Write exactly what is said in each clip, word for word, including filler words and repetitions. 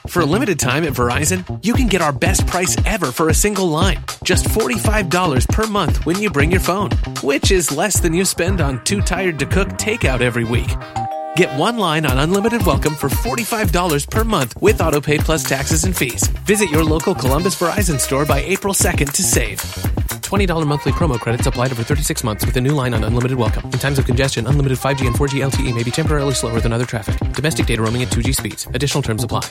For a limited time at Verizon, you can get our best price ever for a single line. Just forty-five dollars per month when you bring your phone, which is less than you spend on Too Tired to Cook takeout every week. Get one line on Unlimited Welcome for forty-five dollars per month with AutoPay plus taxes and fees. Visit your local Columbus Verizon store by April second to save. twenty dollars monthly promo credits applied over thirty-six months with a new line on Unlimited Welcome. In times of congestion, unlimited five G and four G L T E may be temporarily slower than other traffic. Domestic data roaming at two G speeds. Additional terms apply.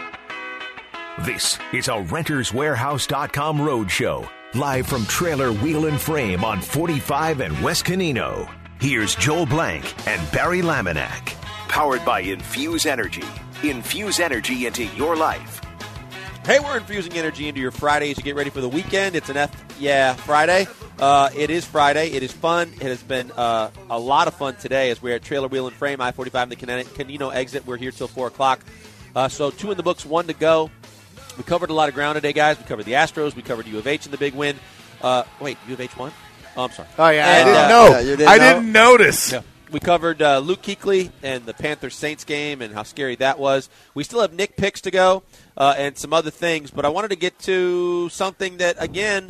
This is a Renters Warehouse dot com roadshow, live from Trailer Wheel and Frame on forty-five and West Canino. Here's Joel Blank and Barry Laminack. Powered by Infuse Energy. Infuse energy into your life. Hey, we're infusing energy into your Fridays to get ready for the weekend. It's an F, yeah, Friday. Uh, it is Friday. It is fun. It has been uh, a lot of fun today as we're at Trailer Wheel and Frame, I forty-five, the Canino exit. We're here till four o'clock. Uh, so two in the books, one to go. We covered a lot of ground today, guys. We covered the Astros. We covered U of H in the big win. Uh, wait, U of H won? Oh, I'm sorry. Oh, yeah. And, I didn't uh, know. Yeah, you didn't I know? didn't notice. Yeah. We covered uh, Luke Kuechly and the Panthers-Saints game and how scary that was. We still have Nick picks to go uh, and some other things, but I wanted to get to something that, again,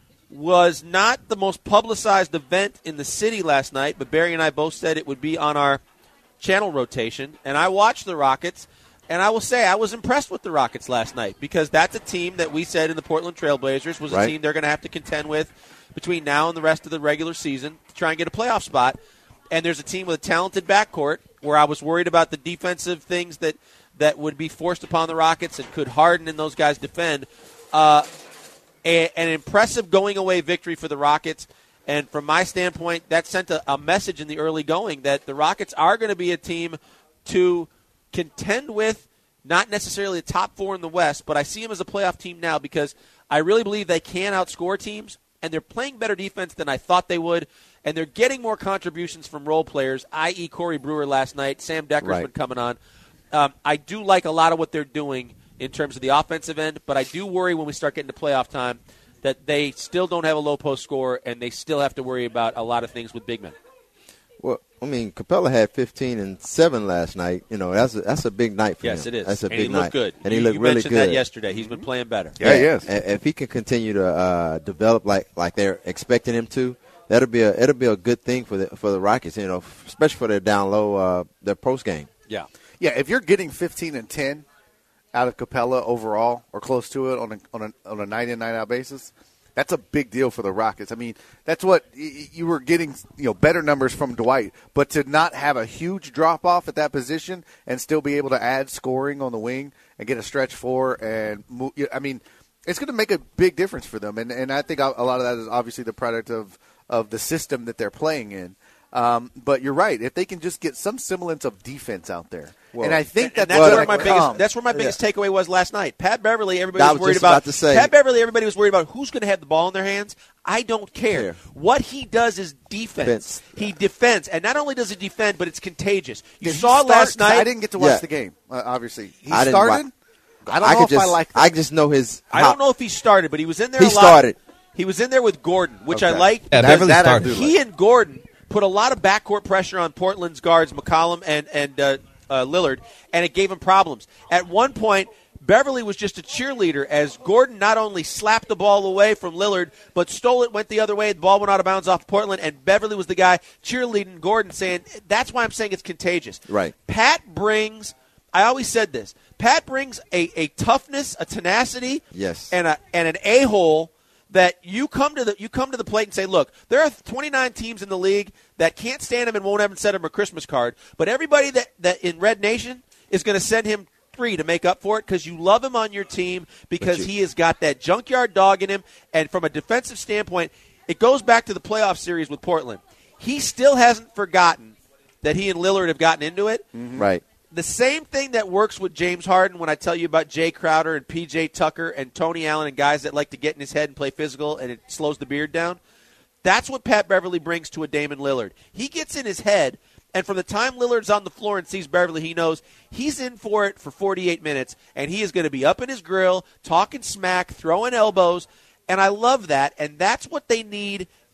was not the most publicized event in the city last night, but Barry and I both said it would be on our channel rotation, and I watched the Rockets. And I will say I was impressed with the Rockets last night because that's a team that we said in the Portland Trailblazers was right. a team they're going to have to contend with between now and the rest of the regular season to try and get a playoff spot. And there's a team with a talented backcourt where I was worried about the defensive things that, that would be forced upon the Rockets and could Harden and those guys defend. Uh, a, an impressive going-away victory for the Rockets. And from my standpoint, that sent a, a message in the early going that the Rockets are going to be a team to – contend with, not necessarily a top four in the West, but I see them as a playoff team now because I really believe they can outscore teams, and they're playing better defense than I thought they would, and they're getting more contributions from role players, that is. Corey Brewer last night. Sam Decker's right. been coming on. Um, I do like a lot of what they're doing in terms of the offensive end, but I do worry when we start getting to playoff time that they still don't have a low-post scorer, and they still have to worry about a lot of things with big men. Well, I mean, Capella had fifteen and seven last night. You know, that's a, that's a big night for yes, him. Yes, it is. That's a and big he looked night. good. And he you, looked you really mentioned good that yesterday. He's been playing better. Yeah, he is. And if he can continue to uh, develop like, like they're expecting him to, that'll be a it'll be a good thing for the for the Rockets. You know, especially for their down low uh, their post game. Yeah, Yeah, if you're getting fifteen and ten out of Capella overall or close to it on a on a on a night in night out basis, that's a big deal for the Rockets. I mean, that's what you were getting, you know, better numbers from Dwight, but to not have a huge drop off at that position and still be able to add scoring on the wing and get a stretch four and move, I mean, it's going to make a big difference for them. And and I think a lot of that is obviously the product of of the system that they're playing in. Um, but you're right. If they can just get some semblance of defense out there, well, and I think that that's, that's where my come. biggest that's where my biggest yeah. takeaway was last night. Pat Beverly, everybody I was, was worried just about. about to say. Pat Beverly, everybody was worried about who's going to have the ball in their hands. I don't care. Care. What he does is defense. Defense. He defends, and not only does he defend, but it's contagious. You Did he saw start? last 'Cause night. I didn't get to watch Yeah. the game. Uh, obviously, he I didn't started. wa- I don't I know could if just I like that. I just know his. I don't know if he started, but he was in there. He a lot. started. He was in there with Gordon, which I Okay. like. Yeah, because Beverly that I started. do He and Gordon put a lot of backcourt pressure on Portland's guards, McCollum and and uh, uh, Lillard, and it gave him problems. At one point, Beverly was just a cheerleader as Gordon not only slapped the ball away from Lillard, but stole it, went the other way. The ball went out of bounds off Portland, and Beverly was the guy cheerleading Gordon, saying, that's why I'm saying it's contagious. Right. Pat brings, I always said this, Pat brings a, a toughness, a tenacity, Yes. and a and an a-hole that you come to the you come to the plate and say, look, there are twenty-nine teams in the league that can't stand him and won't even send him a Christmas card, but everybody that, that in Red Nation is going to send him three to make up for it because you love him on your team because you, he has got that junkyard dog in him, and from a defensive standpoint, it goes back to the playoff series with Portland. He still hasn't forgotten that he and Lillard have gotten into it. Mm-hmm. Right. The same thing that works with James Harden when I tell you about Jay Crowder and P J Tucker and Tony Allen and guys that like to get in his head and play physical and it slows the beard down, that's what Pat Beverly brings to a Damian Lillard. He gets in his head, and from the time Lillard's on the floor and sees Beverly, he knows he's in for it for forty-eight minutes, and he is going to be up in his grill, talking smack, throwing elbows, and I love that, and that's what they need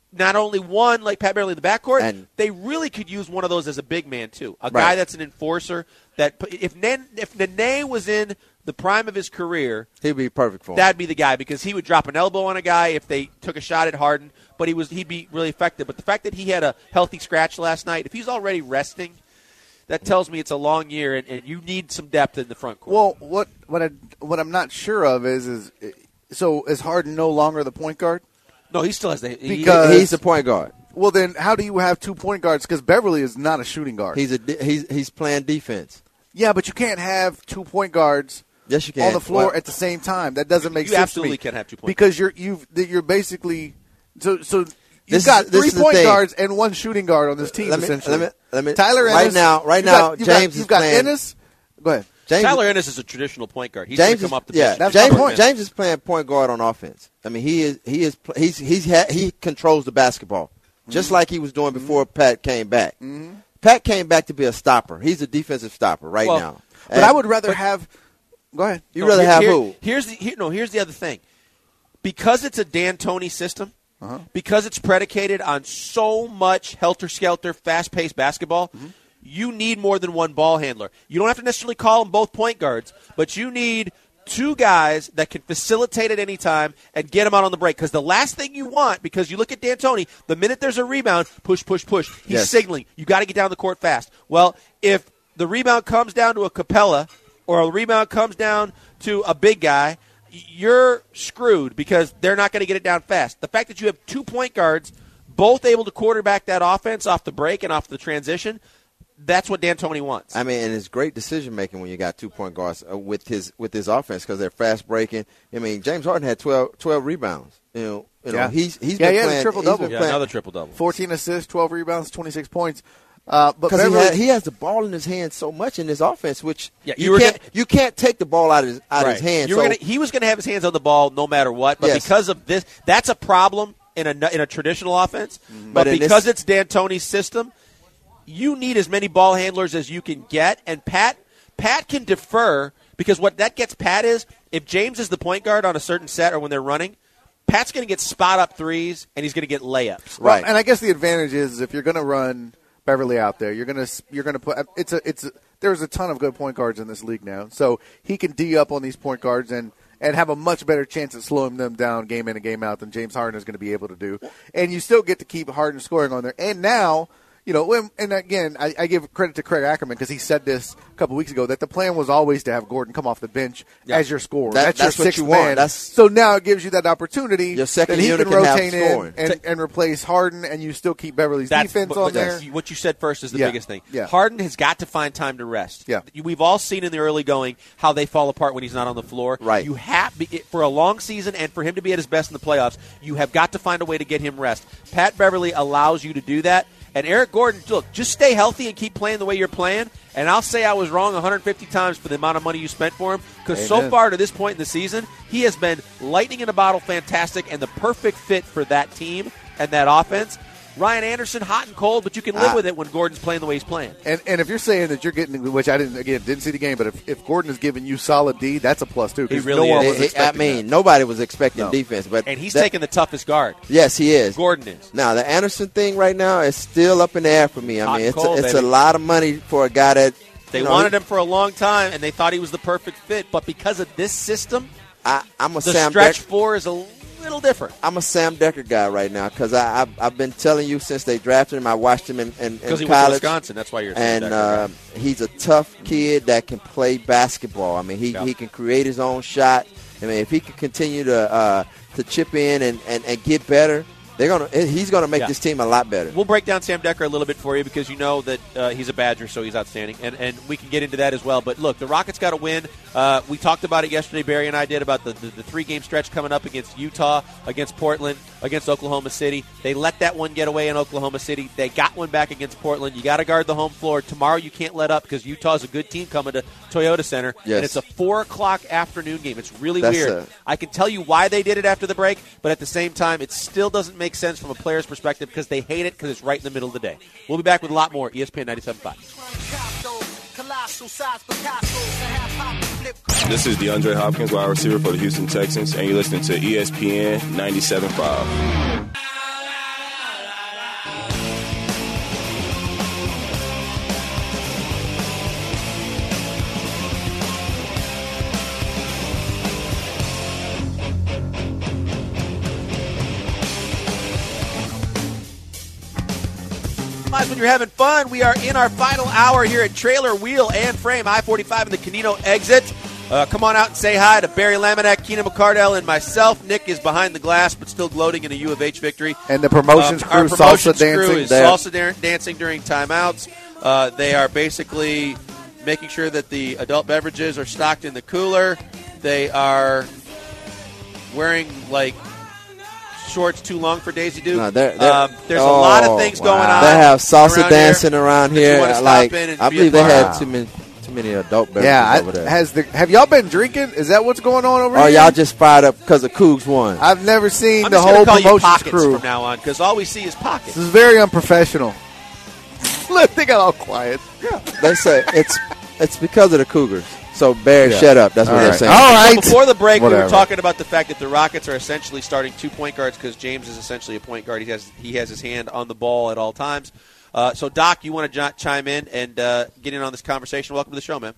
not only one like Pat Beverly in the backcourt, And- they really could use one of those as a big man too. A Right. guy that's an enforcer. That if Nen, if Nene was in the prime of his career, He'd be perfect for him. that'd be the guy because he would drop an elbow on a guy if they took a shot at Harden. But he was he'd be really effective. But the fact that he had a healthy scratch last night, if he's already resting, that tells me it's a long year and, and you need some depth in the front court. Well, what what I what I'm not sure of is is so is Harden no longer the point guard? no, he still has the he- Because- He's the point guard. Well, then how do you have two point guards? Because Beverly is not a shooting guard. He's a de- he's he's playing defense. yeah, but you can't have two point guards Yes, you can. on the floor Well, at the same time. That doesn't make You sense. absolutely to me. can't have two point because you're you've that you're basically so so. You've This is- got this three is the point thing. guards and one shooting guard on this team. Let me- essentially, let me- let me- Tyler right Ennis, now- right you've now, got, you've got- James is you've got playing- Ennis. Go ahead. James, Tyler Ennis is a traditional point guard. He's James going to is, come up the yeah, bench. That's James, my point. James is playing point guard on offense. I mean, he is he is pl- he's he's ha- he controls the basketball just Mm-hmm. like he was doing before Pat came back. Mm-hmm. Pat came back to be a stopper. He's a defensive stopper right Well, now. But And I would rather have. Go ahead. you No, rather here- have here- who? Here's the here, no. Here's the other thing. Because it's a D'Antoni system, Uh-huh. because it's predicated on so much helter-skelter, fast-paced basketball, Mm-hmm. you need more than one ball handler. You don't have to necessarily call them both point guards, but you need two guys that can facilitate at any time and get them out on the break. Because the last thing you want, because you look at D'Antoni, the minute there's a rebound, push, push, push. He's Yes. signaling. You got to get down the court fast. Well, if the rebound comes down to a Capella or a rebound comes down to a big guy, you're screwed because they're not going to get it down fast. The fact that you have two point guards, both able to quarterback that offense off the break and off the transition, that's what D'Antoni wants. I mean, and it's great decision making when you got two point guards uh, with his with his offense because they're fast breaking. I mean, James Harden had twelve, twelve rebounds. You know, you know Yeah. he's he's Yeah, been he had a playing triple-double. he's been yeah, playing- another triple-double. fourteen assists, twelve rebounds, twenty-six points. Uh, but Because he, Beverly, had- he has the ball in his hand so much in his offense, which Yeah, you you, were can't gonna- you can't take the ball out of his, out of his hand. You were so, gonna, he was going to have his hands on the ball no matter what, but Yes. because of this, that's a problem in a in a traditional offense. But, But in because this- it's D'Antoni's system, you need as many ball handlers as you can get, and Pat Pat can defer because what that gets Pat is if James is the point guard on a certain set or when they're running, Pat's going to get spot up threes and he's going to get layups. Well, Right. and I guess the advantage is if you're going to run Beverly out there, you're going to you're going to put it's a it's a, there's a ton of good point guards in this league now, so he can D up on these point guards and. And have a much better chance at slowing them down game in and game out than James Harden is going to be able to do. And you still get to keep Harden scoring on there. And now, you know, when, and again, I, I give credit to Craig Ackerman because he said this a couple weeks ago that the plan was always to have Gordon come off the bench Yeah. as your scorer. That- that's, that's your what sixth you want. man. That's- so now it gives you that opportunity Your second that he unit can can have rotate in scoring. and, and replace Harden, and you still keep Beverly's That's defense but- on but there. that's- What you said first is the Yeah. biggest thing. Yeah. Harden has got to find time to rest. Yeah. We've all seen in the early going how they fall apart when he's not on the floor. Right. You have for a long season and for him to be at his best in the playoffs, you have got to find a way to get him rest. Pat Beverly allows you to do that. And Eric Gordon, look, just stay healthy and keep playing the way you're playing. And I'll say I was wrong one hundred fifty times for the amount of money you spent for him because so Amen. far to this point in the season, he has been lightning in a bottle, fantastic, and the perfect fit for that team and that offense. Ryan Anderson, hot and cold, but you can live Ah. with it when Gordon's playing the way he's playing. And and if you're saying that you're getting, which I didn't again didn't see the game, but if, if Gordon is giving you solid D, that's a plus too. 'cause He really no one is. was It- it- I expecting mean, that. nobody was expecting No. defense, but And he's that- taking the toughest guard. Yes, he is. Gordon is. Now the Anderson thing right now is still up in the air for me. I Hot mean, and it's cold, a, it's baby. a lot of money for a guy that They you know, wanted he- him for a long time, and they thought he was the perfect fit. But because of this system, I, I'm a the Sam stretch Deck- four is a little different. I'm a Sam Decker guy right now because I I've, I've been telling you since they drafted him. I watched him in, in, in Because he college. went to Wisconsin. That's why you're and saying uh, he's a tough kid that can play basketball. I mean, he, Yeah. he can create his own shot. I mean, if he can continue to uh, to chip in and, and, and get better, they're gonna he's gonna make Yeah. this team a lot better. We'll break down Sam Decker a little bit for you because you know that uh, he's a Badger, so he's outstanding, and and we can get into that as well. But look, the Rockets got to win. Uh, we talked about it yesterday. Barry and I did about the, the, the three game stretch coming up against Utah, against Portland, against Oklahoma City. They let that one get away in Oklahoma City. They got one back against Portland. You got to guard the home floor tomorrow. You can't let up because Utah's a good team coming to Toyota Center, Yes. and it's a four o'clock afternoon game. It's really That's weird. a- I can tell you why they did it after the break, but at the same time, it still doesn't make sense from a player's perspective because they hate it because it's right in the middle of the day. We'll be back with a lot more. E S P N ninety-seven point five. This is DeAndre Hopkins, wide receiver for the Houston Texans, and you're listening to E S P N ninety-seven point five. times when you're having fun. We are in our final hour here at Trailer Wheel and Frame, I forty-five and the Canino exit. Uh, come on out and say hi to Barry Laminack, Keenan McCardell, and myself. Nick is behind the glass, but still gloating in a U of H victory. And the promotions um, crew, our promotions salsa dancing. crew is there. salsa da- dancing during timeouts. Uh, they are basically making sure that the adult beverages are stocked in the cooler. They are wearing, like, shorts too long for Daisy Duke. No, they're, they're, um, there's oh, a lot of things wow. going on. They have salsa around dancing here around that you here. wanna stop Like in and I be a believe they part had of. too many too many adult beverages Yeah, over there. I, has the have y'all been drinking? Is that what's going on over Or here? y'all just fired up because the Cougs won? I've never seen I'm the just gonna whole call you promotions pockets crew. from now on because all we see is pockets. This is very unprofessional. Look, they got all quiet. They say it's it's because of the Cougars. So Barry, Yeah. shut up. That's All what right. they're saying. All right. So before the break, we Whatever. were talking about the fact that the Rockets are essentially starting two point guards because James is essentially a point guard. He has he has his hand on the ball at all times. Uh, so, Doc, you want to j- chime in and uh, get in on this conversation? Welcome to the show, man.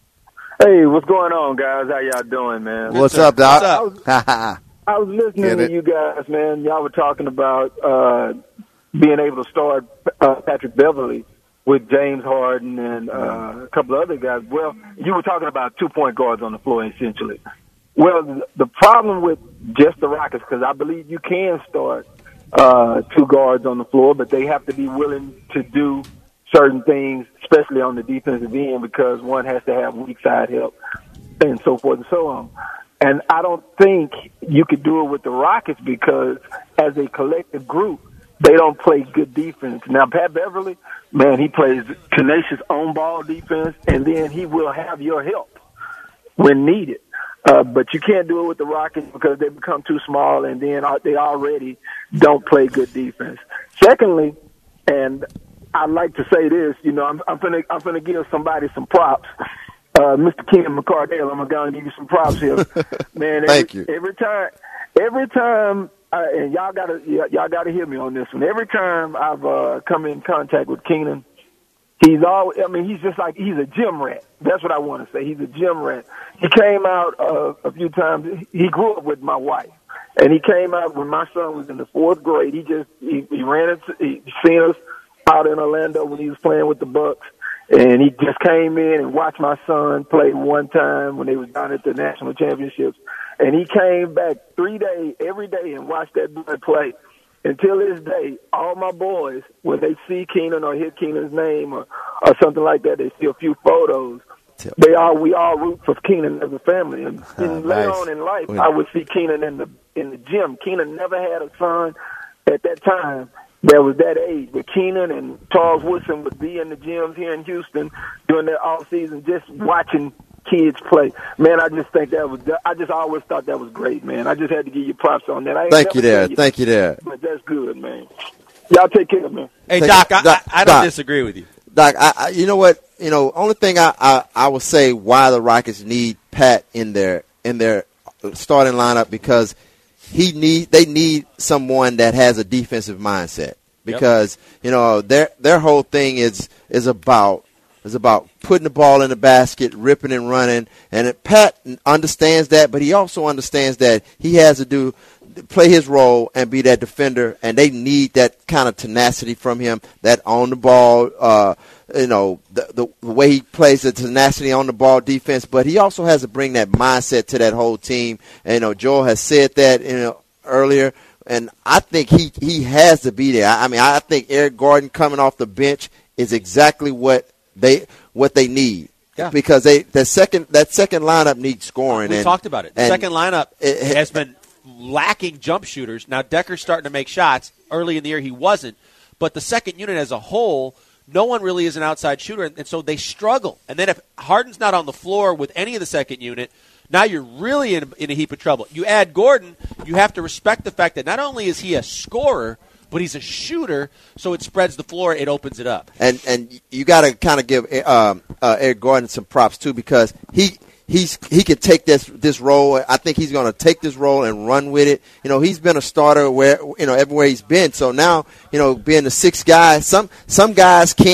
Hey, what's going on, guys? How y'all doing, man? What's sir. up, Doc? What's up? I was listening Get to it. you guys, man. Y'all were talking about uh, being able to start uh, Patrick Beverly with James Harden and uh, a couple of other guys. Well, you were talking about two-point guards on the floor, essentially. Well, the problem with just the Rockets, because I believe you can start uh, two guards on the floor, but they have to be willing to do certain things, especially on the defensive end, because one has to have weak side help and so forth and so on. And I don't think you could do it with the Rockets because as a collective group, they don't play good defense. Now, Pat Beverly, man, he plays tenacious on-ball defense, and then he will have your help when needed. Uh, but you can't do it with the Rockets because they become too small, and then they already don't play good defense. Secondly, and I'd like to say this, you know, I'm, I'm finna, I'm finna give somebody some props. Uh, Mister Keenan McCardell, I'm going to give you some props here. Man, every, Thank you. Every time, every time, uh, and y'all gotta, y'all gotta hear me on this one. Every time I've uh, come in contact with Keenan, he's always, I mean, he's just like, he's a gym rat. That's what I want to say. He's a gym rat. He came out uh, a few times. He grew up with my wife. And he came out when my son was in the fourth grade. He just, he, he ran into, he seen us out in Orlando when he was playing with the Bucks. And he just came in and watched my son play one time when they was down at the national championships. And he came back three days, every day, and watched that boy play. Until this day, all my boys, when they see Keenan or hear Keenan's name or, or something like that, they see a few photos. They all we all root for Keenan as a family. And, Ah, and later nice. on in life, Wait. I would see Keenan in the in the gym. Keenan never had a son at that time that was that age. But Keenan and Charles Woodson would be in the gyms here in Houston during that off season, just watching kids play. Man, I just think that was. I just always thought that was great, man. I just had to give you props on that. I ain't Thank you never there. seen Thank you there. But that's good, man. Y'all take care, man. Hey, Thank Doc, you. I, Doc, I, I don't Doc. disagree with you. Doc, I, I, you know what? You know, only thing I, I, I would say why the Rockets need Pat in their in their starting lineup because he need they need someone that has a defensive mindset because you know their their whole thing is is about is about putting the ball in the basket, ripping and running, and it, Pat understands that, but he also understands that he has to do. Play his role and be that defender, and they need that kind of tenacity from him, that on the ball, uh, you know, the, the, the way he plays the tenacity on the ball defense, but he also has to bring that mindset to that whole team. And, you know, Joel has said that, you know, earlier, and I think he, he has to be there. I, I mean, I think Eric Gordon coming off the bench is exactly what they what they need. Yeah. Because they the second that second lineup needs scoring. We and, talked about it. The and second lineup it- has been lacking jump shooters. Now, Decker's starting to make shots. Early in the year, he wasn't. But the second unit as a whole, no one really is an outside shooter, and so they struggle. And then if Harden's not on the floor with any of the second unit, now you're really in, in a heap of trouble. You add Gordon, you have to respect the fact that not only is he a scorer, but he's a shooter, so it spreads the floor, it opens it up. And and you got to kind of give um, uh, Eric Gordon some props too because he he's he could take this this role. I think he's going to take this role and run with it. You know, he's been a starter where you know everywhere he's been. So now you know being the sixth guy, some some guys can't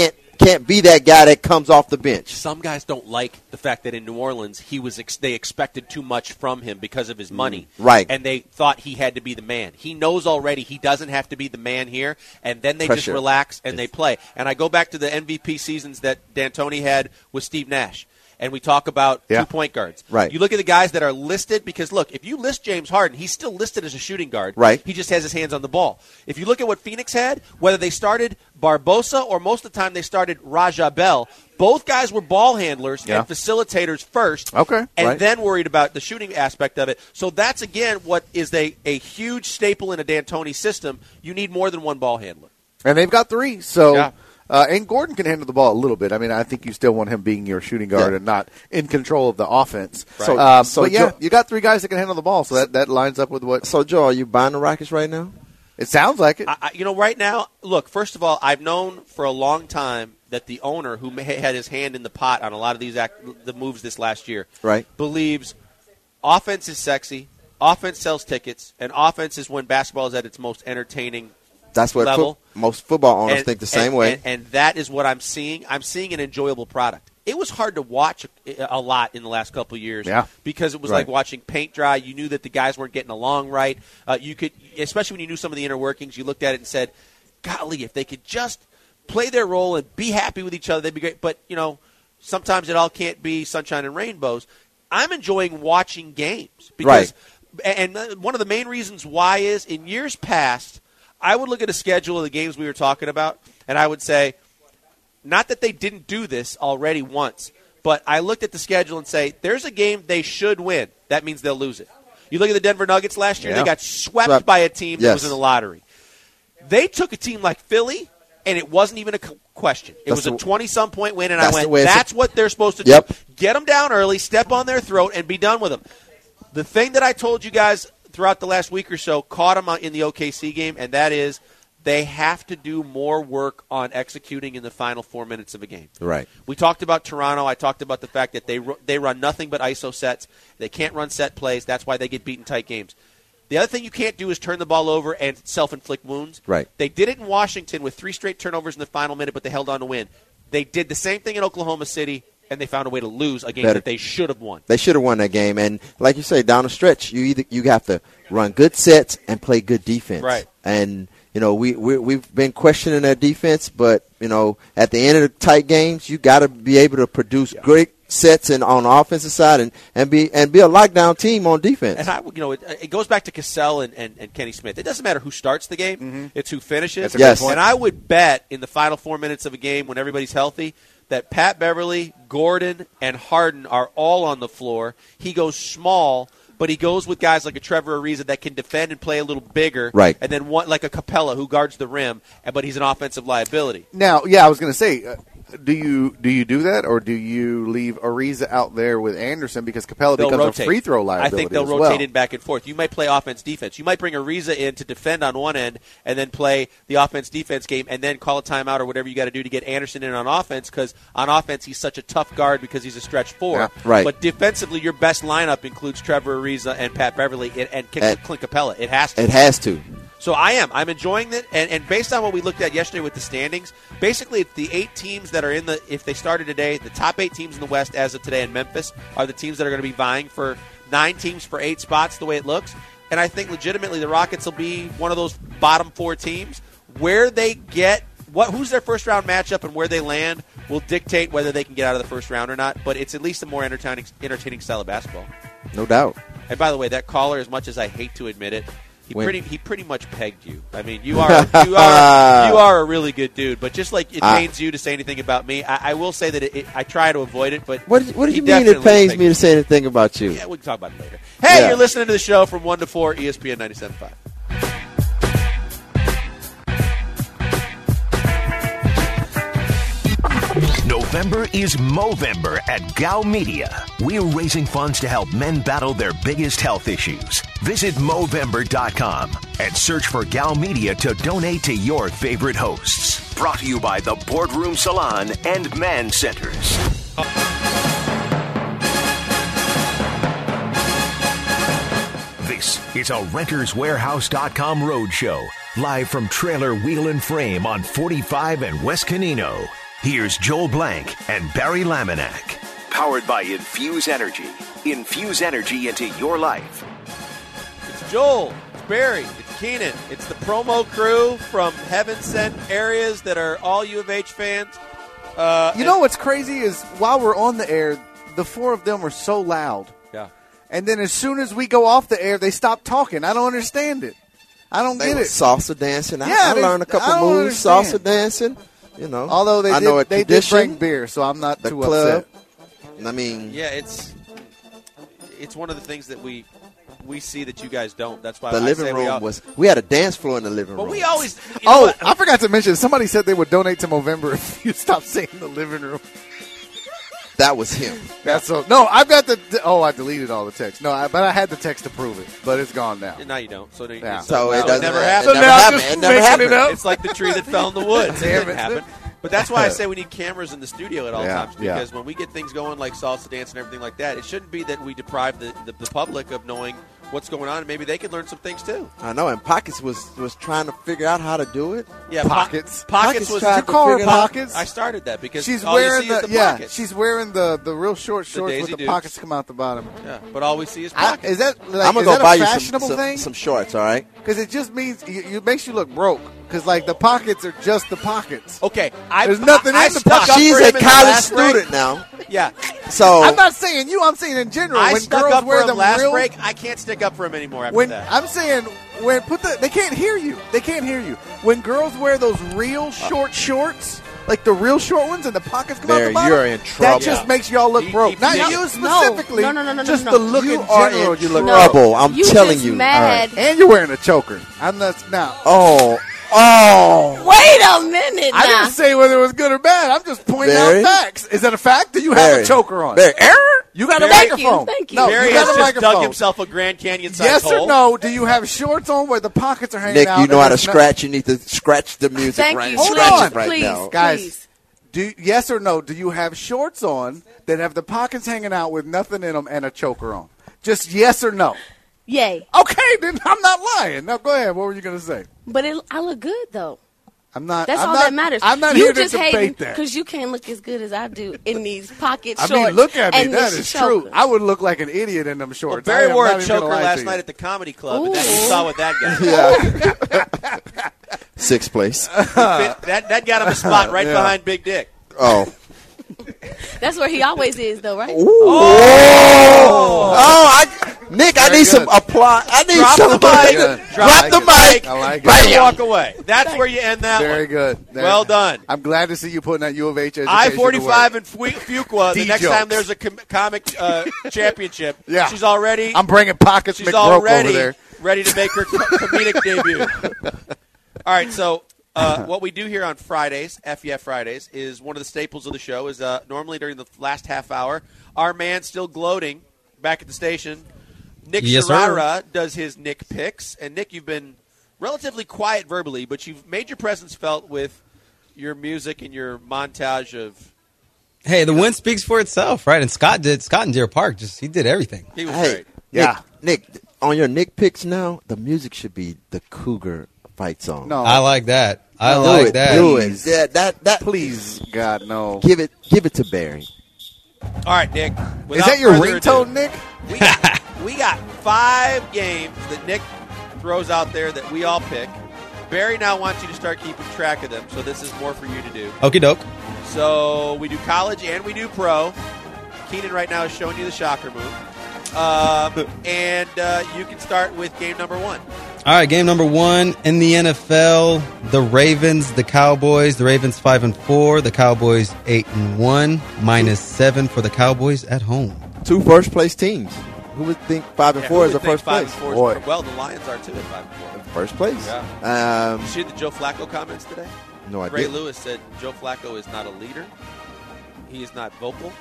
can't be that guy that comes off the bench. Some guys don't like the fact that in New Orleans he was ex- they expected too much from him because of his money. Right. And they thought he had to be the man. He knows already he doesn't have to be the man here, and then they Pressure. just relax and they play. And I go back to the M V P seasons that D'Antoni had with Steve Nash. And we talk about Yeah. two point guards. Right. You look at the guys that are listed because, look, if you list James Harden, he's still listed as a shooting guard. Right. He just has his hands on the ball. If you look at what Phoenix had, whether they started Barbosa or most of the time they started Raja Bell, both guys were ball handlers Yeah. and facilitators first. Okay. And Right. then worried about the shooting aspect of it. So that's, again, what is a, a huge staple in a D'Antoni system. You need more than one ball handler. And they've got three, so Yeah. uh, and Gordon can handle the ball a little bit. I mean, I think you still want him being your shooting guard Yeah. and not in control of the offense. So- um, so but yeah, Joe- you got three guys that can handle the ball, so that, that lines up with what So, Joe, are you buying the Rockets right now? it sounds like. It I, I, you know, right now, look, first of all, I've known for a long time that the owner, who may, had his hand in the pot on a lot of these act, the moves this last year, Right. believes offense is sexy, offense sells tickets, and offense is when basketball is at its most entertaining That's what level. fo- most football owners And- think the same and- way. And, and that is what I'm seeing. I'm seeing an enjoyable product. It was hard to watch a, a lot in the last couple of years Yeah. because it was Right. like watching paint dry. You knew that the guys weren't getting along right. Uh, you could, especially when you knew some of the inner workings, you looked at it and said, golly, if they could just play their role and be happy with each other, they'd be great. But, you know, sometimes it all can't be sunshine and rainbows. I'm enjoying watching games because, and one of the main reasons why is in years past, I would look at a schedule of the games we were talking about, and I would say, not that they didn't do this already once, but I looked at the schedule and say, there's a game they should win. That means they'll lose it. You look at the Denver Nuggets last year, Yeah. they got swept, Swept. by a team that Yes. was in the lottery. They took a team like Philly, and it wasn't even a c- question. It That's was a the- twenty-some point win, and That's I the went, way it's- that's what they're supposed to Yep. do. Get them down early, step on their throat, and be done with them. The thing that I told you guys throughout the last week or so caught them in the O K C game, and that is they have to do more work on executing in the final four minutes of a game. Right. We talked about Toronto. I talked about the fact that they ru- they run nothing but I S O sets. They can't run set plays. That's why they get beaten tight games. The other thing you can't do is turn the ball over and self-inflict wounds. Right. They did it in Washington with three straight turnovers in the final minute, but they held on to win. They did the same thing in Oklahoma City, and they found a way to lose a game Better. that they should have won. They should have won that game. And like you say, down the stretch, you either you have to run good sets and play good defense. Right. And you know we, we we've been questioning their defense, but you know at the end of the tight games, you got to be able to produce great sets and on the offensive side and, and be and be a lockdown team on defense. And I, you know, it, it goes back to Cassell and, and, and Kenny Smith. It doesn't matter who starts the game; it's who finishes. That's a good Yes. point. And I would bet in the final four minutes of a game, when everybody's healthy, that Pat Beverly, Gordon, and Harden are all on the floor. He goes small, but he goes with guys like a Trevor Ariza that can defend and play a little bigger. Right. And then one like a Capella who guards the rim, and- but he's an offensive liability. Now, yeah, I was going to say, uh, do you do you do that, or do you leave Ariza out there with Anderson because Capella They'll becomes rotate. a free throw I liability? think they'll as rotate well. in back and forth. You might play offense defense. You might bring Ariza in to defend on one end and then play the offense defense game and then call a timeout or whatever you got to do to get Anderson in on offense because on offense he's such a tough guard because he's a stretch four. Yeah, right. But defensively, your best lineup includes Trevor Ariza and Pat Beverly and, and At- Clint Capella. It has to. It has to. So I am. I'm enjoying it, and, and based on what we looked at yesterday with the standings, basically it's the eight teams that are in the. If they started today, the top eight teams in the West as of today in Memphis are the teams that are going to be vying for nine teams for eight spots. The way it looks, and I think legitimately the Rockets will be one of those bottom four teams. Where they get what, who's their first round matchup, and where they land will dictate whether they can get out of the first round or not. But it's at least a more entertaining, entertaining style of basketball. No doubt. And by the way, that caller, as much as I hate to admit it, he When- pretty he pretty much pegged you. I mean, you are you are you are a really good dude. But just like it I- pains you to say anything about me, I, I will say that it, it, I try to avoid it. But What, what do he you mean it definitely pains pegged me you. to say anything about you? Yeah, we can talk about it later. Hey, Yeah. you're listening to the show from one to four, E S P N ninety-seven point five. November is Movember at Gow Media. We're raising funds to help men battle their biggest health issues. Visit Movember dot com and search for Gow Media to donate to your favorite hosts. Brought to you by the Boardroom Salon and Man Centers. This is a Renters Warehouse dot com roadshow, live from Trailer Wheel and Frame on forty-five and West Canino. Here's Joel Blank and Barry Laminack. Powered by Infuse Energy. Infuse energy into your life. It's Joel. It's Barry. It's Keenan. It's the promo crew from heaven-sent areas that are all U of H fans. Uh, You know what's crazy is while we're on the air, the four of them were so loud. Yeah. And then as soon as we go off the air, they stop talking. I don't understand it. I don't They get were it. salsa dancing. I, Yeah, I they- learned a couple I don't moves, understand. salsa dancing. You know, Although they I know did, a they did tradition, bring beer, so I'm not the too club. upset. I mean, Yeah, it's it's one of the things that we we see that you guys don't. That's why the I living say we room all, was. We had a dance floor in the living But room. we always. You know Oh, what? I forgot to mention, somebody said they would donate to Movember if you stop saying the living room. That was him. That's so. No, I've got the. Oh, I deleted all the text. No, I, but I had the text to prove it, but it's gone now. No, you don't. So, Yeah. it's, So well, it doesn't. never it happened. So never now I'm happened. just It never making happened. it up. It's like the tree that fell in the woods. It Damn didn't it. happen. But that's why I say we need cameras in the studio at all Yeah, times, yeah. because when we get things going like salsa dance and everything like that, it shouldn't be that we deprive the, the, the public of knowing what's going on, and maybe they could learn some things too. I know, and Pockets was was trying to figure out how to do it. Yeah, Po- Pockets. Pockets, Pockets was. tried You to call her figure it out. Pockets? I started that because She's all wearing you see the is the yeah. pockets. She's wearing the, the real short shorts Daisy with the Dukes. pockets come out the bottom. Yeah, but all we see is I, pockets. is that like, I'm gonna is go that buy a you some, fashionable some, thing? some shorts. All right. Because it just means it, it makes you look broke. Because like the pockets are just the pockets. Okay, I, There's nothing I, I in the stuck pocket. up She's for a him in the college last break. student now, Yeah, so I'm not saying you. I'm saying in general. I when stuck girls up for wear him them last real, break. I can't stick up for him anymore after when that. I'm saying when put the they can't hear you. They can't hear you. When girls wear those real short shorts, like the real short ones, and the pockets come out Barry, the bottom, you're in that trouble. just Yeah. makes y'all look You broke. keep Not digging. you No. specifically. No, no, no, no, just no, the no. look you in are general. in You look trouble. I'm You telling just you. mad. broke. And you're wearing a choker. I'm not now. Oh, oh. Wait a minute I now. didn't say whether it was good or bad. I'm just pointing Barry? out facts. Is that a fact? Do you have Barry. a choker on? Barry, error? You got a Barry- Thank you, microphone. thank you. No, Barry you has got a just dug microphone. himself a Grand Canyon sized Yes hole. or no? Do you have shorts on where the pockets are hanging Nick, out? you know and how to there's no- scratch. You need to scratch the music Thank right, you. Hold scratch on. it right please, now. Guys, please. Do yes or no? Do you have shorts on that have the pockets hanging out with nothing in them and a choker on? Just yes or no. Yay. Okay, then I'm not lying. Now go ahead. What were you going to say? But it, I look good, though. I'm not. That's I'm all not, that matters. I'm not you here to just hating debate that. because you can't look as good as I do in these pocket I shorts. mean, look at me. and That this is choker. true. I would look like an idiot in them Well, shorts. Barry I am wore not a even gonna choker lie to last you. night at the comedy club, and then you Ooh. saw what that got. Yeah. Sixth place. that that got him a spot right Yeah. behind Big Dick. Oh. That's where he always is, though, right? Oh, I, Nick, I Very need some good. applause. I need Drop some. the mic. Yeah. Drop I like the it. mic. I like it. Bam. And walk away. That's where you end that Very one. good. There- Well done. I'm glad to see you putting that U of H education I to forty-five work. and Fu- Fuqua. The D next jokes. time there's a com- comic uh, championship, Yeah. she's already I'm bringing pockets she's McBroke already over there. ready to make her co- comedic debut. All right, so uh, what we do here on Fridays, F E F Fridays, is one of the staples of the show. Is uh, normally during the last half hour, our man still gloating back at the station, Nick Yes, sir. Sharara does his Nick picks. And Nick, you've been relatively quiet verbally, but you've made your presence felt with your music and your montage of. Hey, the win speaks for itself, right? And Scott did. Scott in Deer Park, just he did everything. He was Hey, great. Yeah. Nick, Nick, on your Nick picks now, the music should be the Cougar fight song. No. I like that. I do like it, that. Do it. Yeah, that that. Please, God, no. Give it, give it to Barry. All right, Nick. Is without that your further ringtone, ado, Nick? We got, we got five games that Nick throws out there that we all pick. Barry now wants you to start keeping track of them, so this is more for you to do. Okie doke. So we do college and we do pro. Keenan right now is showing you the shocker move. Um, and uh, you can start with game number one. All right, game number one in the N F L: the Ravens, the Cowboys. The Ravens five and four. The Cowboys eight and one. Minus seven for the Cowboys at home. Two first place teams. Who would think five and Yeah, four who is the would think first five place? and four is Boy, the- well, the Lions are too at five and four. first place. Yeah. Um, You see the Joe Flacco comments today? no, I Ray didn't. Lewis said Joe Flacco is not a leader. He is not vocal.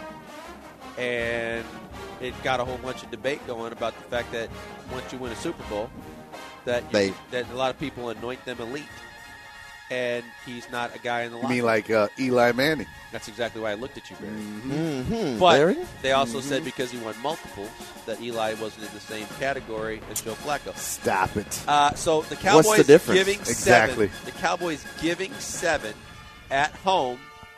And it got a whole bunch of debate going about the fact that once you win a Super Bowl, that you, They- that a lot of people anoint them elite. And he's not a guy in the You locker mean room. like uh, Eli Manning? That's exactly why I looked at you, Barry. Mm-hmm. But Barry? they also said because he won multiples that Eli wasn't in the same category as Joe Flacco. Stop it. Uh, so the What's Cowboys the difference? giving Exactly. seven. The Cowboys giving seven at home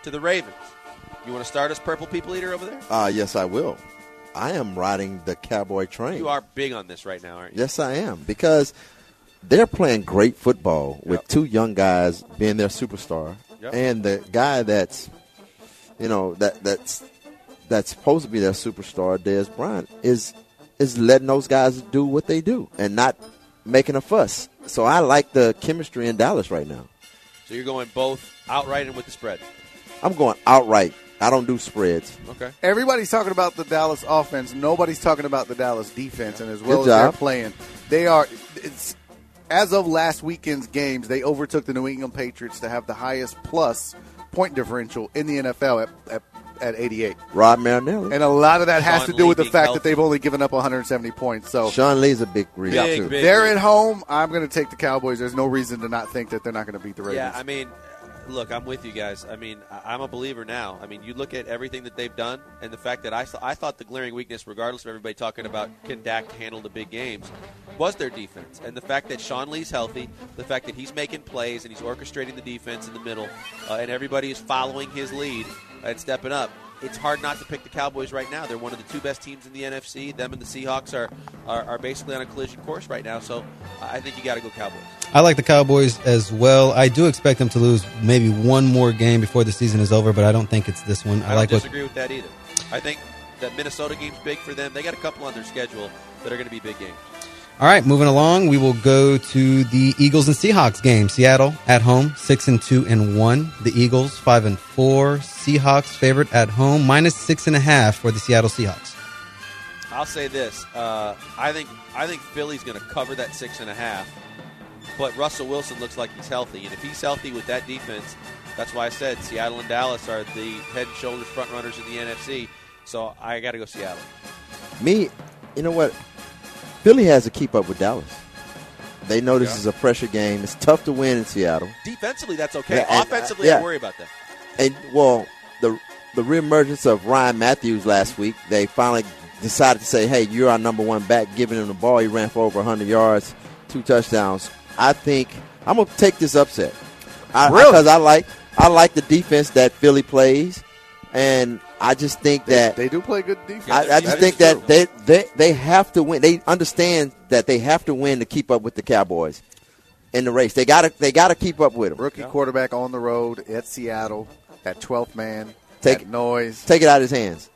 to the Ravens. You want to start us Purple People Eater over there? Uh, yes, I will. I am riding the Cowboy train. You are big on this right now, aren't you? Yes, I am, because they're playing great football with Yep. two young guys being their superstar, Yep. and the guy that's, you know, that that's that's supposed to be their superstar, Dez Bryant, is is letting those guys do what they do and not making a fuss. So I like the chemistry in Dallas right now. So you're going both outright and with the spread. I'm going outright. I don't do spreads. Okay. Everybody's talking about the Dallas offense. Nobody's talking about the Dallas defense, and as well Good as they're job. playing, they are. It's as of last weekend's games, they overtook the New England Patriots to have the highest plus point differential in the N F L at at, at eighty-eight. Rod Marinelli. And a lot of that has Sean to do with Lee the fact being that they've only given up one hundred seventy points. So Sean Lee's a big reason, Big, too. big. they're at home. I'm going to take the Cowboys. There's no reason to not think that they're not going to beat the Ravens. Yeah, I mean, look, I'm with you guys. I mean, I- I'm a believer now. I mean, you look at everything that they've done, and the fact that I, th- I thought the glaring weakness, regardless of everybody talking about can Dak handle the big games, was their defense. And the fact that Sean Lee's healthy, the fact that he's making plays and he's orchestrating the defense in the middle, uh, and everybody is following his lead and stepping up. It's hard not to pick the Cowboys right now. They're one of the two best teams in the N F C. Them and the Seahawks are, are, are basically on a collision course right now. So I think you got to go Cowboys. I like the Cowboys as well. I do expect them to lose maybe one more game before the season is over, but I don't think it's this one. I, I, don't like what disagree with that either. I think that Minnesota game's big for them. They got a couple on their schedule that are going to be big games. All right, moving along, we will go to the Eagles and Seahawks game. Seattle at home, six and two and one. The Eagles five and four. Seahawks favorite at home, minus six and a half for the Seattle Seahawks. I'll say this: uh, I think I think Philly's going to cover that six and a half. But Russell Wilson looks like he's healthy, and if he's healthy with that defense, that's why I said Seattle and Dallas are the head and shoulders front runners in the N F C. So I got to go Seattle. Me, you know what? Philly has to keep up with Dallas. They know this Yeah. is a pressure game. It's tough to win in Seattle. Defensively, that's okay. Yeah, and, uh, Offensively, yeah. I worry about that. And, well, the the reemergence of Ryan Matthews last week, they finally decided to say, hey, you're our number one back, giving him the ball. He ran for over one hundred yards, two touchdowns. I think I'm going to take this upset. I, Really? Because I like, I like the defense that Philly plays, and I just think that They do play good defense. I, I just That think is that true. they, they they have to win. They understand that they have to win to keep up with the Cowboys in the race. They got to they got to keep up with them. Rookie quarterback on the road at Seattle, that twelfth man, Take- that noise. Take it out of his hands.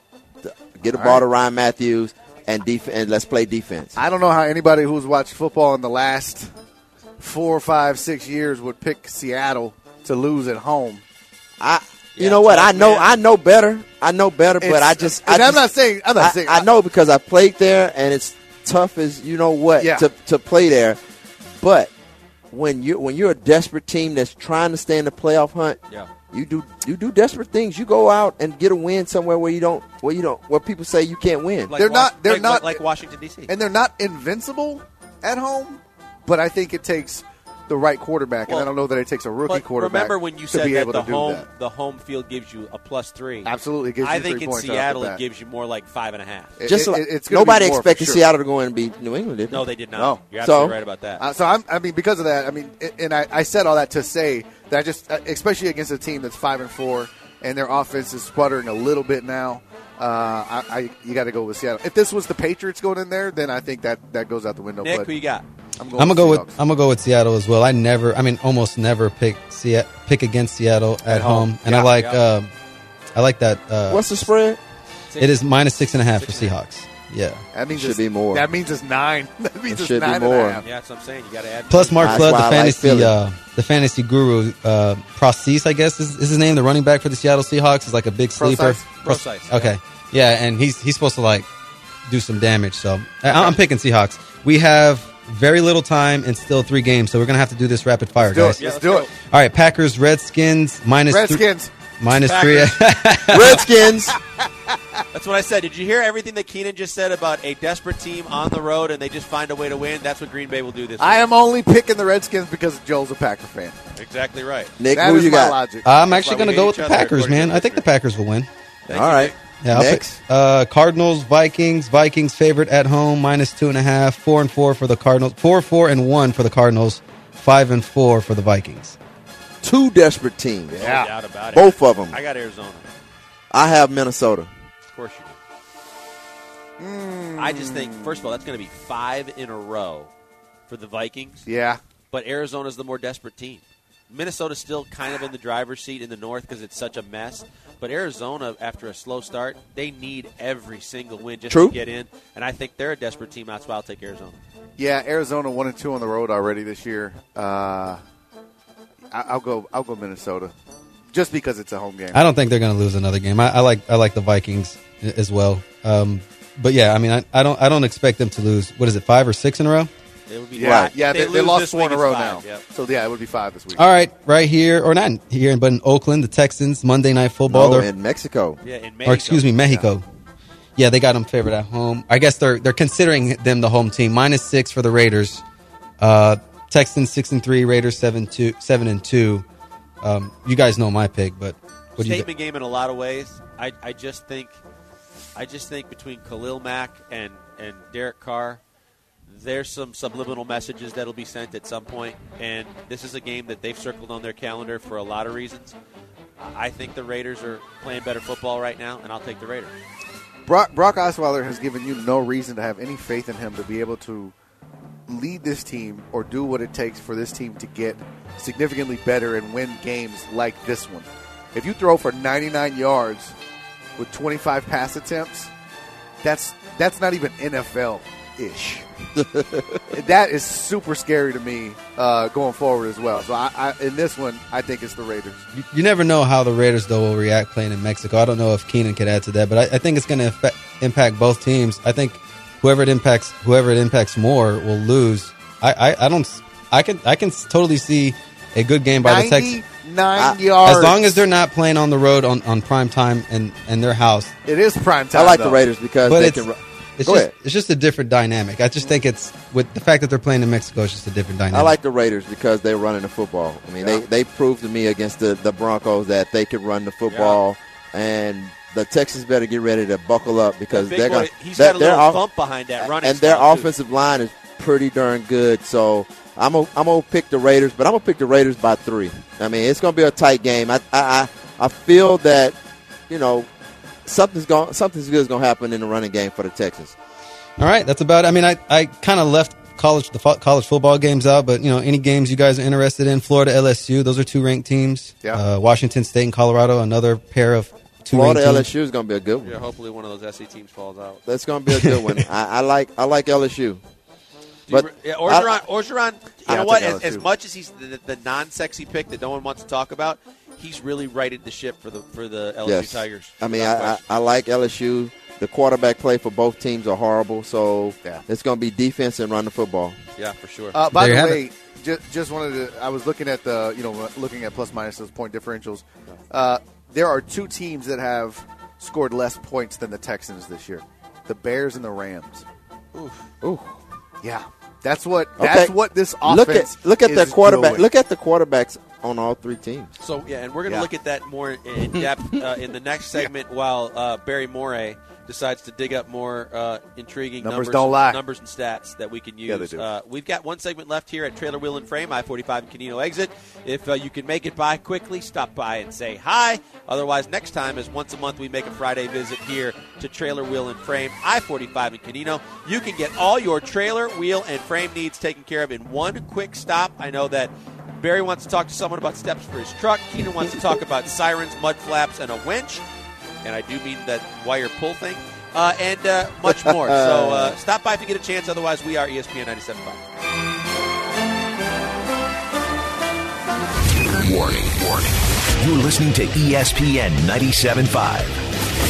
Get the All ball right. to Ryan Matthews and def- and let's play defense. I don't know how anybody who's watched football in the last four, five, six years would pick Seattle to lose at home. I you Yeah, know what? I tough, know man. I know better. I know better, but It's- I just I and I'm just- not saying I'm not I, saying I know because I played there and it's tough as you know what Yeah. to to play there. But when you when you're a desperate team that's trying to stay in the playoff hunt, Yeah. you do you do desperate things. You go out and get a win somewhere where you don't where you don't where people say you can't win. Like They're Wash- not- they're like, not- like, like Washington D C. and they're not invincible at home, but I think it takes the right quarterback, and Well, I don't know that it takes a rookie But quarterback. remember when you to said be that able the to do home that. the home field gives you a plus three. Absolutely, it gives you I think three in points off Seattle the it bat. gives you more like five and a half. It- Just it- like, it's gonna be nobody more for expected sure. Seattle to go in and beat New England, did they? No, they did not. No. You're So- absolutely right about that. Uh, so I'm, I mean, because of that, I mean, and I, I said all that to say that I just, uh, especially against a team that's five and four, and their offense is sputtering a little bit now. Uh, I, I you got to go with Seattle. If this was the Patriots going in there, then I think that, that goes out the window. Nick, but who you got? I'm going I'm gonna go with Seahawks. I'm gonna go with Seattle as well. I never, I mean, almost never pick Se- pick against Seattle at, home. home, and Yeah, I like yeah. um, I like that. Uh, What's the spread? it is minus six and a half for Seahawks. Yeah. That means Should it's, be more. That means it's nine. That means It it's should be nine and more. a half. Yeah, that's what I'm saying. You got to add. Plus, Mark That's Flood, why the I like fantasy Philly. uh, the fantasy guru, uh, Procease, I guess is, is his name. The running back for the Seattle Seahawks is like a big sleeper. Procise. Procise, Okay, yeah, and he's he's supposed to like do some damage. So I, I'm picking Seahawks. We have very little time and still three games, so we're gonna have to do this rapid fire, Let's do guys. it. Let's let's do go. it. All right, Packers, Redskins, minus three- Redskins. minus Packers. three. Redskins. That's what I said. Did you hear everything that Keenan just said about a desperate team on the road and they just find a way to win? That's what Green Bay will do this I week. am only picking the Redskins because Joel's a Packer fan. Exactly right. Nick, That who is you my got? logic. I'm actually why gonna we go hate with each the other Packers, according to man. I think the history. Packers will win. Thank All you, right. Nick. Yeah, I'll Next. pick, uh, Cardinals, Vikings, Vikings favorite at home, minus two and a half, four and four for the Cardinals, four, four and one for the Cardinals, five and four for the Vikings. two desperate teams. No doubt about it. Both of them. I got Arizona. I have Minnesota. Of course you do. Mm. I just think, first of all, that's going to be five in a row for the Vikings. Yeah. But Arizona's the more desperate team. Minnesota's still kind of in the driver's seat in the north because it's such a mess. But Arizona, after a slow start, they need every single win just True. to get in. And I think they're a desperate team. That's why I'll take Arizona. Yeah, Arizona one and two on the road already this year. Uh, I, I'll go. I'll go Minnesota, just because it's a home game. I don't think they're going to lose another game. I, I like I like the Vikings as well. Um, but yeah, I mean, I, I don't I don't expect them to lose. What is it, five or six in a row? It would be yeah, five. yeah. They, They, they lose lost this four in a week, row it's now. five, yep. So yeah, it would be five this week. All right, right here or not here, but in Oakland, the Texans Monday Night Football. No, they're- in Mexico. Yeah, in Mexico. Or excuse me, Mexico. Yeah. yeah, they got them favored at home. I guess they're they're considering them the home team. Minus six for the Raiders. Uh, Texans six and three, Raiders seven two seven and two. Um, you guys know my pick, but what do you? Statement game in a lot of ways. I I just think I just think between Khalil Mack and and Derek Carr, there's some subliminal messages that'll be sent at some point, and this is a game that they've circled on their calendar for a lot of reasons. I think the Raiders are playing better football right now, and I'll take the Raiders. Brock, Brock Osweiler has given you no reason to have any faith in him to be able to lead this team or do what it takes for this team to get significantly better and win games like this one. If you throw for ninety-nine yards with twenty-five pass attempts, that's that's not even N F L-ish. That is super scary to me uh, going forward as well. So I, I, in this one, I think it's the Raiders. You, you never know how the Raiders though will react playing in Mexico. I don't know if Keenan could add to that, but I, I think it's going to impact both teams. I think whoever it impacts, whoever it impacts more, will lose. I, I, I don't. I can I can totally see a good game by the Texans. Nine yards. As long as they're not playing on the road on, on prime time and, and their house. It is prime time. I like though. the Raiders because But they it's, can. Ru- it's Go just ahead. it's just a different dynamic. I just think it's with the fact that they're playing in Mexico. It's just a different dynamic. I like the Raiders because they're running the football. I mean, Yeah. they, they proved to me against the, the Broncos that they can run the football, and the Texans better get ready to buckle up because Big they're boy, going. he's got a little bump behind that running and their style, too. offensive line is pretty darn good. So I'm gonna I'm gonna pick the Raiders, but I'm gonna pick the Raiders by three. I mean, it's gonna be a tight game. I I I, I feel that you know something's going something's good is gonna happen in the running game for the Texans. All right, that's about it. I mean, I, I kind of left college the fo- college football games out, but you know, any games you guys are interested in, Florida, L S U, those are two ranked teams. Yeah. Uh, Washington State and Colorado, another pair of two Florida ranked L teams. S U is gonna be a good one. Yeah, hopefully one of those S E teams falls out. That's gonna be a good one. I, I like I like L S U. But you, yeah, Orgeron, Orgeron, you I know don't what? think As, L S U. as much as he's the, the non-sexy pick that no one wants to talk about, he's really righted the ship for the for the L S U Yes. Tigers. I mean, Without I, I, question. I like L S U. The quarterback play for both teams are horrible, so Yeah. it's going to be defense and run the football. yeah, for sure. Uh, by There the you have way, just, just wanted to. I was looking at the, you know, looking at plus minus those point differentials. Uh, there are two teams that have scored less points than the Texans this year: the Bears and the Rams. Ooh. Yeah, that's what. That's Okay. what this Look offense. at look at the is quarterback. doing. Look at the quarterbacks on all three teams. So yeah, and we're going to Yeah. look at that more in depth uh, in the next segment while uh, Barry Morey decides to dig up more uh, intriguing Numbers numbers, don't lie. numbers and stats that we can use. Yeah, they do. Uh, we've got one segment left here at Trailer Wheel and Frame, I forty-five and Canino exit. If uh, you can make it by quickly, stop by and say hi. Otherwise, next time is once a month we make a Friday visit here to Trailer Wheel and Frame, I forty-five and Canino. You can get all your trailer, wheel, and frame needs taken care of in one quick stop. I know that Barry wants to talk to someone about steps for his truck. Keenan wants to talk about sirens, mud flaps, and a winch. And I do mean that wire pull thing. Uh, and uh, much more. So uh, stop by if you get a chance. Otherwise, we are E S P N ninety-seven point five. Warning, warning. You're listening to E S P N ninety-seven point five.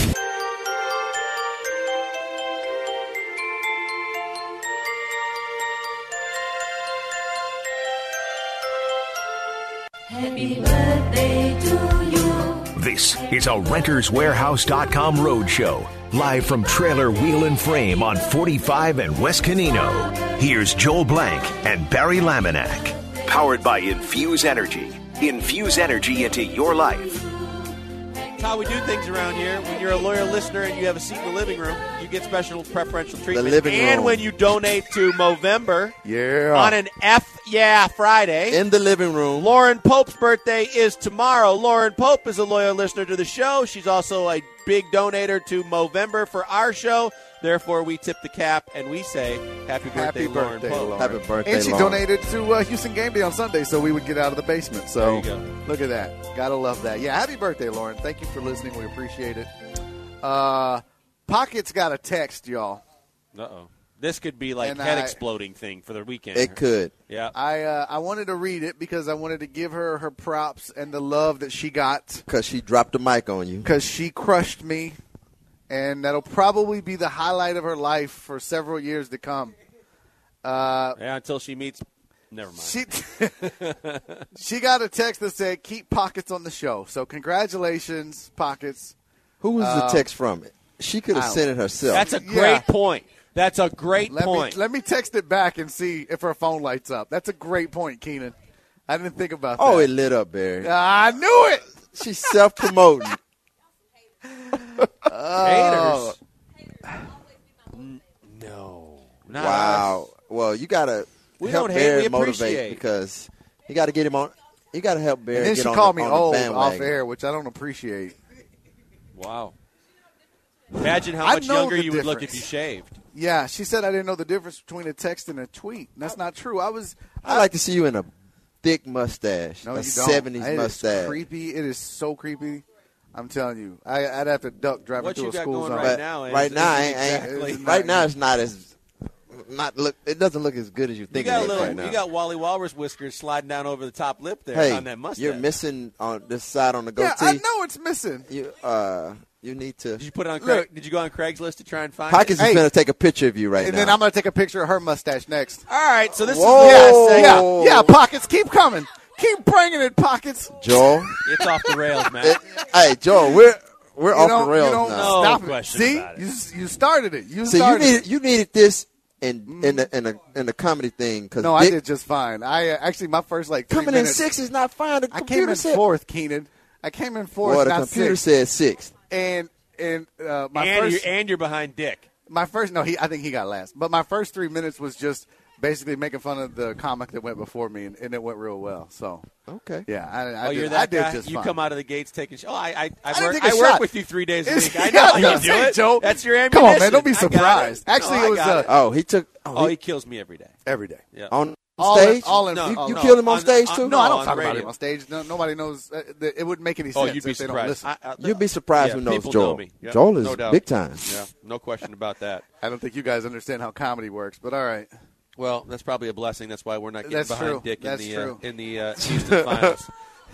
Happy birthday to you. This is a Renters Warehouse dot com roadshow, live from Trailer Wheel and Frame on forty-five and West Canino. Here's Joel Blank and Barry Laminack. Powered by Infuse Energy. Infuse energy into your life. That's how we do things around here. When you're a loyal listener and you have a seat in the living room, you get special preferential treatment. living and room. when you donate to Movember Yeah. on an F Yeah, Friday. in the living room. Lauren Pope's birthday is tomorrow. Lauren Pope is a loyal listener to the show. She's also a big donator to Movember for our show. Therefore, we tip the cap and we say happy birthday, Happy Lauren birthday, Pope. Lauren. Happy birthday, And she Lauren. donated to uh, Houston Game Day on Sunday so we would get out of the basement. So There you go. look at that. Gotta love that. Yeah, happy birthday, Lauren. Thank you for listening. We appreciate it. Uh, Pockets got a text, y'all. Uh-oh. This could be like And head I- exploding thing for the weekend. It could. Yeah. I uh, I wanted to read it because I wanted to give her her props and the love that she got Because she dropped the mic on you. because she crushed me, and that'll probably be the highlight of her life for several years to come. Uh, Yeah, until she meets. Never mind. she she got a text that said, "Keep Pockets on the show." So congratulations, Pockets. Who was Uh, the text from it? She could have I don't- sent it herself. That's a Yeah. great point. That's a great Let point. me let me text it back and see if her phone lights up. That's a great point, Keenan. I didn't think about oh, that. it lit up, Barry. I knew it. She's self-promoting. Oh. Haters. No. Not Wow. us. Well, you gotta We help don't hate, Barry we motivate appreciate. because you got to get him on. You got to help Barry And then get she on called the, me on the old bandwagon. off air, which I don't appreciate. Wow. Imagine how I much know younger the you would look if you difference. shaved. Yeah, she said I didn't know the difference between a text and a tweet. And that's not true. I was. I like to see you in a thick mustache, No, a you don't. seventies It is mustache. creepy. It is so creepy. I'm telling you, I, I'd have to duck driving What through you a got school going zone. right But now is- right now, is ain't, ain't, exactly- It's right not- now it's not as not look. It doesn't look as good as you You think got it a looks little. right now. You got Wally Walrus whiskers sliding down over the top lip there hey, on that mustache. you're missing on this side on the Yeah, goatee. I know it's missing. You uh, you need to. Did you put it on? Look. Craig, did you go on Craigslist to try and find Pockets it? is Hey. going to take a picture of you right And now. then I'm going to take a picture of her mustache next. All right, so this Whoa. is the Yeah, last segment. yeah, Pockets, keep coming. Keep bringing it, Pockets. Joel. It's off the rails, man. it- hey, Joel, we're we're You off don't, the rails you don't now. No stop question it. See, about it. you you started it. You See, you started needed it. you needed this in in the in the in the comedy thing because No, I did just fine. I uh, actually my first like three coming in minutes, sixth is not fine. The I came computer in said fourth, Keenan. I came in fourth, Well, the not computer sixth. said sixth. And and uh, my and, first you're, and you're behind Dick. my first no, he I think he got last. But my first three minutes was just basically making fun of the comic that went before me, and, and it went real well. So Okay. yeah, I, I Oh, did, you're I that did guy. just You fine. come out of the gates taking. Sh- oh, I I, I, didn't work. take a I work shot. with you three days a It's- week. I yeah, know I how was you gonna do say, it. Joe. That's your Come ammunition. on, man, don't be I got it. surprised. No, Actually, I it was got uh, it. Oh, he took oh, Oh, he, he kills me every day. every day. Yeah. on All stage. in, all in. No, you, oh, you no. killed him on On- stage on- too. no, I on don't the talk about radio. him on stage. No, nobody knows. Uh, that it wouldn't make any sense Oh, you'd be if they don't surprised. listen. I, I, You'd be surprised yeah, who knows people Joel. Know me. Yeah, Joel is no doubt. big time. Yeah, no question about that. I don't think you guys understand how comedy works, but all right. Well, that's probably a blessing. That's why we're not getting That's behind true. Dick in That's the true. Uh, in the uh, Houston finals.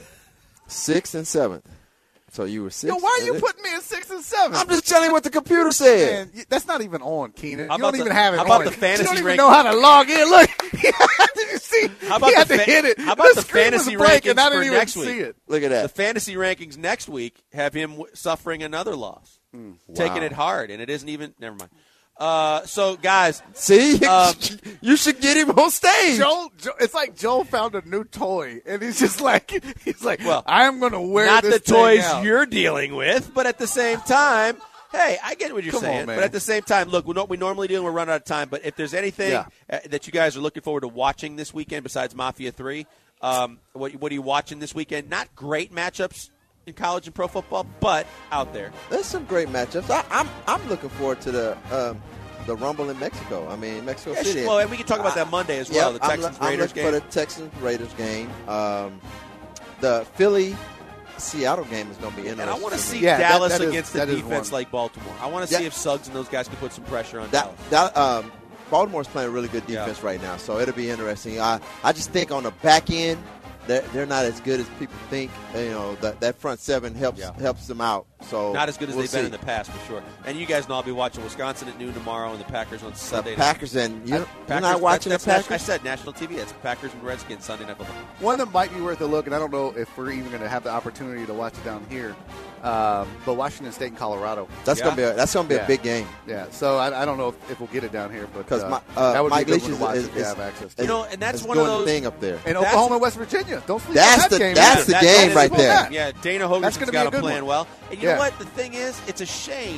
Sixth and seventh. So you were sixth. Yo, why are you and- putting me in six and seven? I'm just telling you what the computer said. Man, you- that's not even on, Keenan. How You don't about even the- have it how about on. the fantasy You don't even rank- know how to log in. Look, did you see? How about he had the to fa- hit it. how about the screen was fantasy blank, rankings and I didn't for even next see week? it. Look at The that. fantasy rankings next week have him w- suffering another loss, taking it hard, and it isn't even. Never mind. Uh, so, guys, See, Um, you should get him on stage. Joel, Joel, it's like Joel found a new toy, and he's just like, he's like, Well, I am going to wear not this the thing toys out. you're dealing with, but at the same time, hey, I get what you're Come on, saying. man. But at the same time, look, we know what we normally do, and we're running out of time. But if there's anything Yeah. uh, that you guys are looking forward to watching this weekend besides Mafia three, um, what, what are you watching this weekend? Not great matchups in college and pro football, but out there. There's some great matchups. I, I'm I'm looking forward to the um, the Rumble in Mexico. I mean, Mexico Yeah, City. well, and we can talk about that Monday as well, the I'm, Texans I'm Raiders looking game. for the Texans Raiders game. Um, the Philly Seattle game is going to be interesting. And I want to see Yeah, that- Dallas that is- against that the is defense one. like Baltimore. I want to see Yeah. if Suggs and those guys can put some pressure on that. Dallas. That um, Baltimore's playing really good Yeah. defense right now, so it'll be interesting. I I just think on the back end, they're, they're not as good as people think. You know, that that front seven helps Yeah. helps them out. So Not as good as we'll they've been see. in the past, for sure. And you guys know I'll be watching Wisconsin at noon tomorrow and the Packers on The Sunday. Packers and you, I- you're Packers- not watching that's, the that's Packers. nat- I said national T V. It's Packers and Redskins Sunday night football. One that might be worth a look, and I don't know if we're even going to have the opportunity to watch it down here, um, but Washington State and Colorado. That's Yeah. gonna be a, that's gonna be Yeah. a big game. Yeah, so I, I don't know if, if we'll get it down here, but Because uh, uh, that would Mike be a Leach good one is, to watch is, if you is- have access to You it. know, and that's is one of doing those. the thing up there. And that's- Oklahoma, West Virginia. Don't sleep That's on that the- game. that's either. the That- game that is right cool. there. Yeah, Dana Hogan's That's gonna be got a a good plan one. well. And you Yeah. know what? The thing is, it's a shame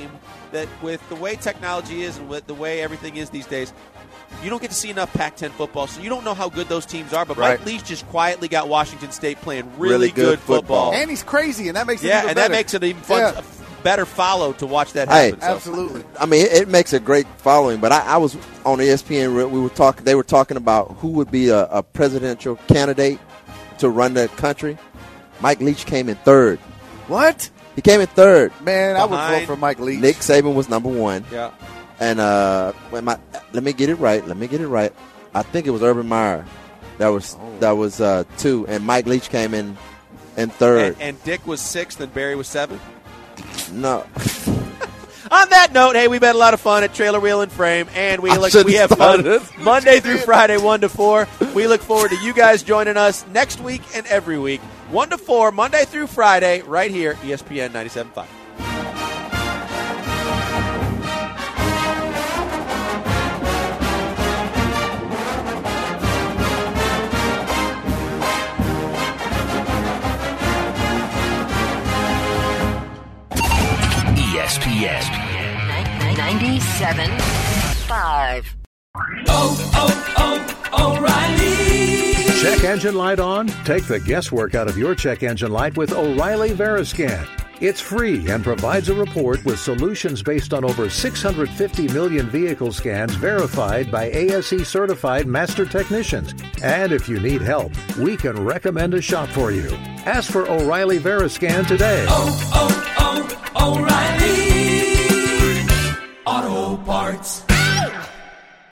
that with the way technology is and with the way everything is these days, you don't get to see enough Pac ten football, so you don't know how good those teams are. But Right. Mike Leach just quietly got Washington State playing really, Really good football. And he's crazy, and that makes it Yeah, even and better. that makes it even fun, Yeah. a better follow to watch that Hey, happen. So. Absolutely. I mean, it, it makes a great following. But I, I was on E S P N. We were talking. They were talking about who would be a, a presidential candidate to run the country. Mike Leach came in third. What? He came in third. Man, I would Behind vote for Mike Leach. Nick Saban was number one. Yeah. And uh, when my, let me get it right. Let me get it right. I think it was Urban Meyer. That was Oh. that was uh, two, and Mike Leach came in in third. And, and Dick was sixth and Barry was seventh. No, On that note, hey, we've had a lot of fun at Trailer Wheel and Frame, and we I look, shouldn't we have started fun it. Monday through Friday, one to four. We look forward to you guys joining us next week and every week, one to four, Monday through Friday, right here, E S P N ninety-seven point five. E S P N. ninety-seven point five. Check engine light on? Take the guesswork out of your check engine light with O'Reilly Veriscan. It's free and provides a report with solutions based on over six hundred fifty million vehicle scans verified by A S E certified master technicians. And if you need help, we can recommend a shop for you. Ask for O'Reilly Veriscan today. Oh, oh, oh, O'Reilly Auto Parts.